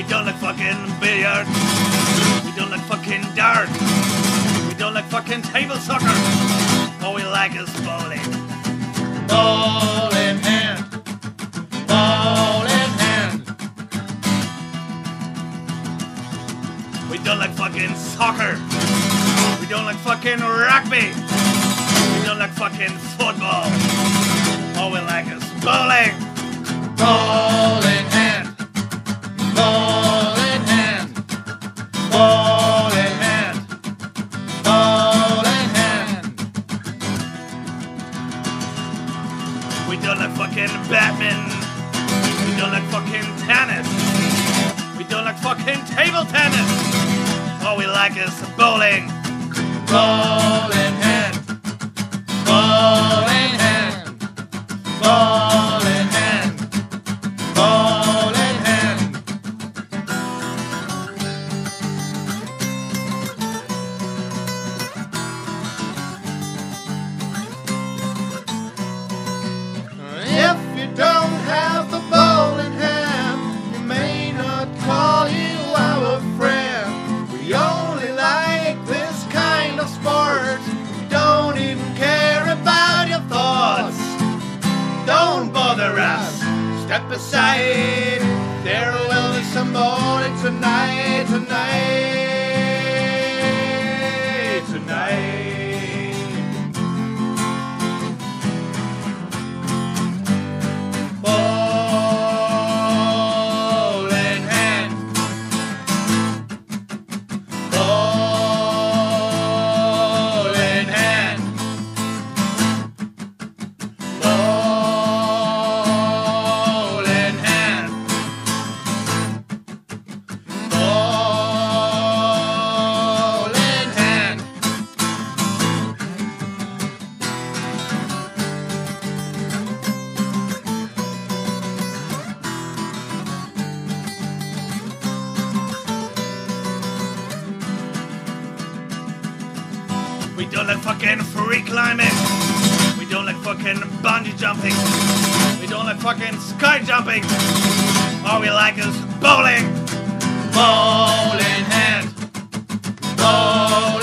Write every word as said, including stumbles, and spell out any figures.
We don't like fucking billiards. We don't like fucking darts. We don't like fucking table soccer. All we like is bowling. Ball in hand. Ball in hand. We don't like fucking soccer. We don't like fucking rugby. We don't like fucking football. All we like is bowling. Ball in hand. Ball in hand. Ball in hand. Ball in hand. We don't like fucking badminton. We don't like fucking tennis. We don't like fucking table tennis. All we like is bowling. Ball in hand. Ball in hand. Ball in hand. Ball in hand. If you don't have the ball in hand, you may not call you our friend. We only like this kind of sport. We don't even care about your thoughts. Don't bother us. Step aside. There will be some bowling tonight, tonight, tonight. Ball in hand. Ball in hand. Ball in hand. Ball in hand. We don't like fucking free climbing. We don't like fucking bungee jumping. We don't like fucking sky jumping. All we like is bowling. Ball in hand. Ball